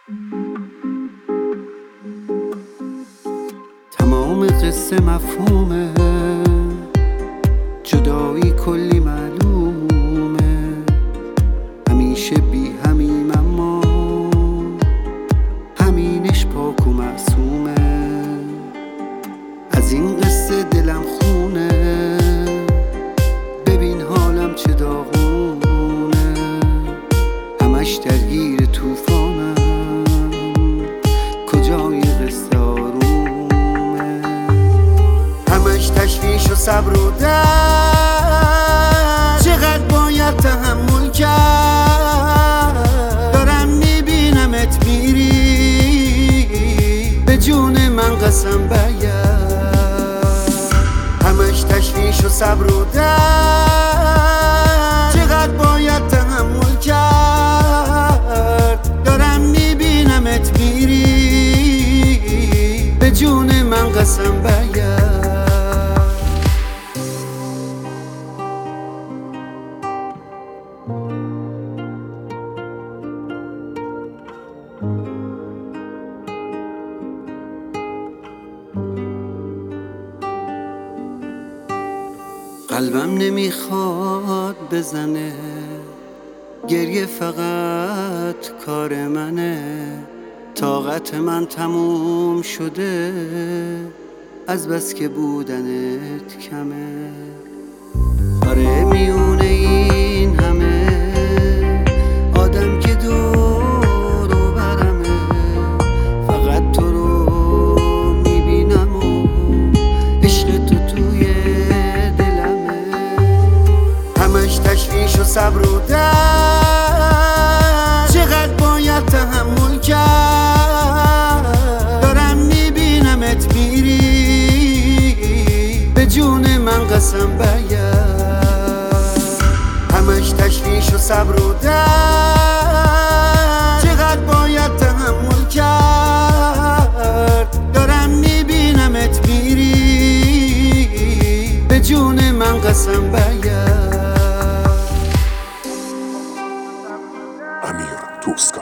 تمام قصه مفهومه، جدایی کلی معلومه، همیشه بی همیم اما همینش پاک و معصومه. از این قصه دلم خونه، ببین حالم چه داغونه، همش درگیر طوفانم، کجای قصه آرومه، همش تشویش و صبر و درد، چقدر باید تحمل کرد، دارم میبینمت میری، به جون من قسم باید، همش تشویش و صبر و درد، چقدر باید تحمل کرد، دارم میبینمت میری، به جون من قسم باید. قلبم نمیخواد بزنه، گریه فقط کار منه، طاقت من تموم شده، از بس که بودنت کمه. آره میونه این همه آدم که دور و برمه، فقط تو رو میبینم و عشق تو توی دلمه، همش تشویش و صبر و درد، چقدر باید تحمل کرد، دارم میبینمت میری، به جون من قسم باید، همش تشویش و صبر و درد، چقدر باید تحمل کرد، دارم میبینمت میری، به جون من قسم باید. Amir Tuska.